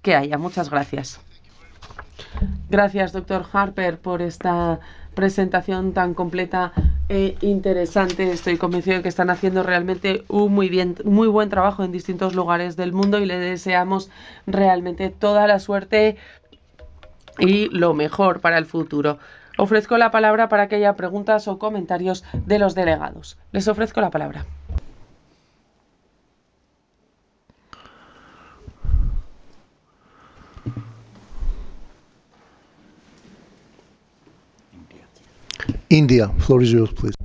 que haya. Muchas gracias. Gracias, doctor Harper, por esta presentación tan completa e interesante. Estoy convencido de que están haciendo realmente un muy buen trabajo en distintos lugares del mundo y le deseamos realmente toda la suerte y lo mejor para el futuro. Ofrezco la palabra para que haya preguntas o comentarios de los delegados. Les ofrezco la palabra. India, floor is yours, please.